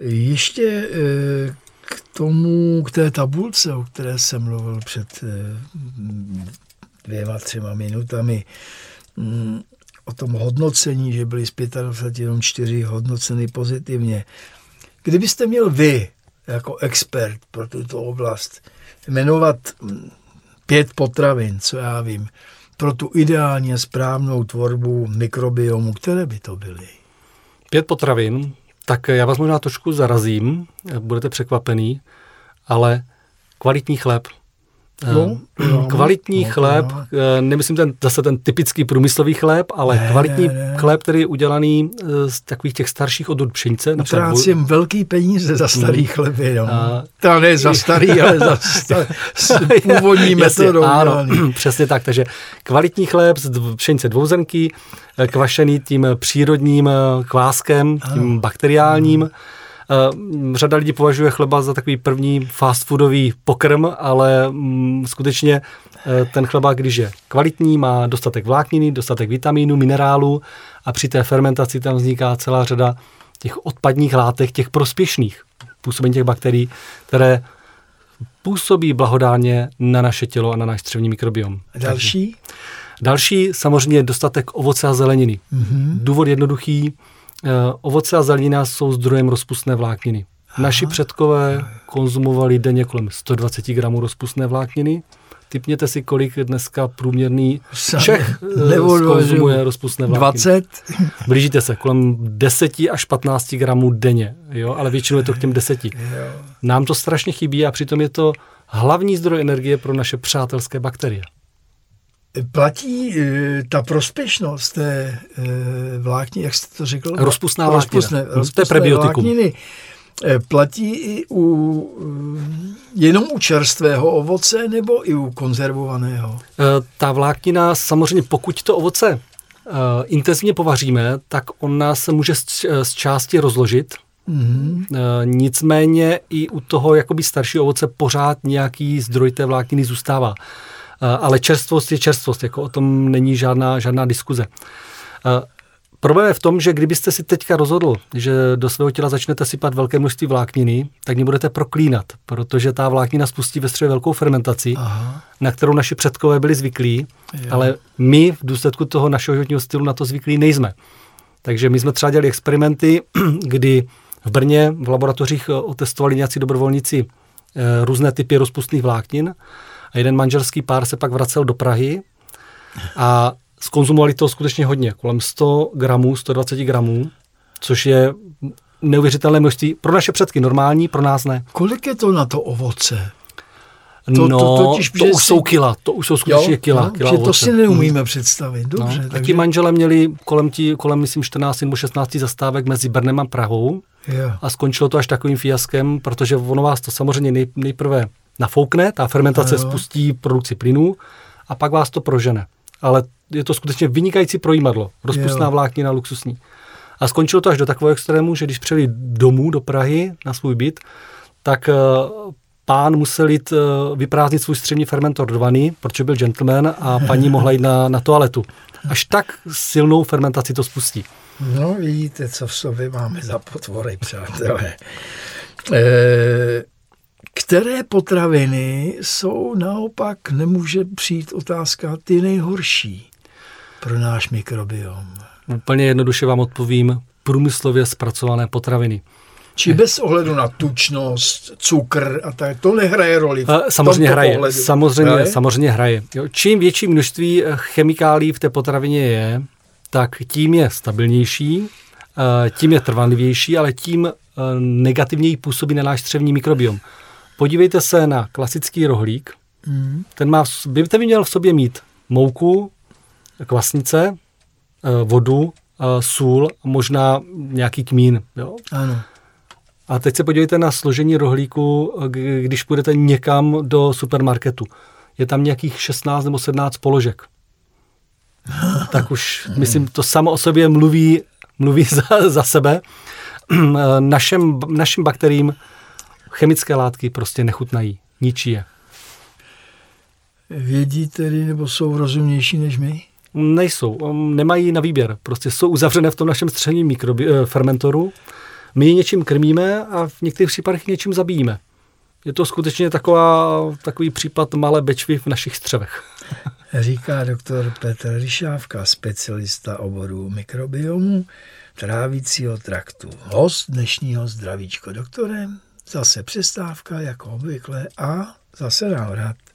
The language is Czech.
Ještě k té tabulce, o které jsem mluvil před 2-3 minutami, o tom hodnocení, že byly z 25 jenom 4 hodnoceny pozitivně. Kdybyste měl vy, jako expert pro tuto oblast, jmenovat 5 potravin, co já vím, pro tu ideálně správnou tvorbu mikrobiomu, které by to byly? 5 potravin, tak já vás možná trošku zarazím, budete překvapený, ale kvalitní chléb. Kvalitní chléb, nemyslím zase ten typický průmyslový chléb, ale kvalitní chléb, který je udělaný z takových těch starších odrůd pšenice. Utrácím velký peníze za starý chleby. To ne za starý, ale za původní metodou. Ano, přesně tak. Takže kvalitní chléb z pšenice dvouzrnký, kvašený tím přírodním kváskem, tím bakteriálním. Řada lidí považuje chleba za takový první fast foodový pokrm, ale skutečně ten chleba, když je kvalitní, má dostatek vlákniny, dostatek vitamínů, minerálů a při té fermentaci tam vzniká celá řada těch odpadních látek, těch prospěšných působení těch bakterií, které působí blahodárně na naše tělo a na náš střevní mikrobiom. Další? Další samozřejmě dostatek ovoce a zeleniny. Důvod jednoduchý. Ovoce a zelenina jsou zdrojem rozpustné vlákniny. Naši předkové konzumovali denně kolem 120 gramů rozpustné vlákniny. Tipněte si, kolik dneska průměrný Čech konzumuje rozpustné vlákniny. 20? Blížíte se, kolem 10 až 15 gramů denně, jo? Ale většinou je to k těm 10. Nám to strašně chybí a přitom je to hlavní zdroj energie pro naše přátelské bakterie. Platí ta prospěšnost té vlákniny, jak jste to řekl? Rozpustná vláknina. To je prebiotikum. Vlákniny. Platí i jenom u čerstvého ovoce nebo i u konzervovaného? Ta vláknina, samozřejmě pokud to ovoce intenzivně povaříme, tak ona se může z části rozložit. Nicméně i u toho jakoby staršího ovoce pořád nějaký zdroj té vlákniny zůstává. Ale čerstvost je čerstvost, jako o tom není žádná diskuze. Problém je v tom, že kdybyste si teďka rozhodl, že do svého těla začnete sypat velké množství vlákniny, tak mě budete proklínat, protože ta vláknina spustí ve střevě velkou fermentaci, na kterou naši předkové byli zvyklí, ale my v důsledku toho našeho životního stylu na to zvyklí nejsme. Takže my jsme třeba dělali experimenty, kdy v Brně v laboratořích otestovali nějací dobrovolníci různé typy rozpustných vláknin. A jeden manželský pár se pak vracel do Prahy a zkonzumovali to skutečně hodně, kolem 100 gramů, 120 gramů, což je neuvěřitelné množství. Pro naše předky normální, pro nás ne. Kolik je to na to ovoce? To už jsou kila, to už jsou skutečně kila že to si neumíme představit. Dobře. Taky manželé měli kolem myslím 14 nebo 16 zastávek mezi Brnem a Prahou a skončilo to až takovým fiaskem, protože ono vás to samozřejmě nejprve nafoukne, ta fermentace spustí produkci plynů a pak vás to prožene. Ale je to skutečně vynikající projímadlo, rozpustná vláknina luxusní. A skončilo to až do takového extrému, že když přijeli domů do Prahy na svůj byt, tak pán musel jít vyprázdnit svůj střevní fermentor do vany, protože byl gentleman a paní mohla jít na toaletu. Až tak silnou fermentaci to spustí. No vidíte, co v sobě máme za potvory, přátelé. Které potraviny jsou naopak, nemůže přijít otázka, ty nejhorší pro náš mikrobiom? Úplně jednoduše vám odpovím, průmyslově zpracované potraviny. Či bez ohledu na tučnost, cukr a tak, to nehraje roli? Samozřejmě hraje. Jo, čím větší množství chemikálií v té potravině je, tak tím je stabilnější, tím je trvanlivější, ale tím negativněji působí na náš střevní mikrobiom. Podívejte se na klasický rohlík. Ten by měl v sobě mít mouku, kvasnice, vodu, sůl, možná nějaký kmín. Jo? Ano. A teď se podívejte na složení rohlíku, když půjdete někam do supermarketu. Je tam nějakých 16 nebo 17 položek. Tak už, myslím, to samo o sobě mluví za sebe. Našim bakteriím chemické látky prostě nechutnají, ničí je. Vědí tedy, nebo jsou rozumnější než my? Nejsou, nemají na výběr. Prostě jsou uzavřené v tom našem střevním fermentoru. My je něčím krmíme a v některých případech něčím zabíjíme. Je to skutečně takový případ malé Bečvy v našich střevech. Říká doktor Petr Ryšávka, specialista oboru mikrobiomu trávicího traktu. Host dnešního Zdravíčko doktorem, zase přestávka jako obvykle a zase návrat.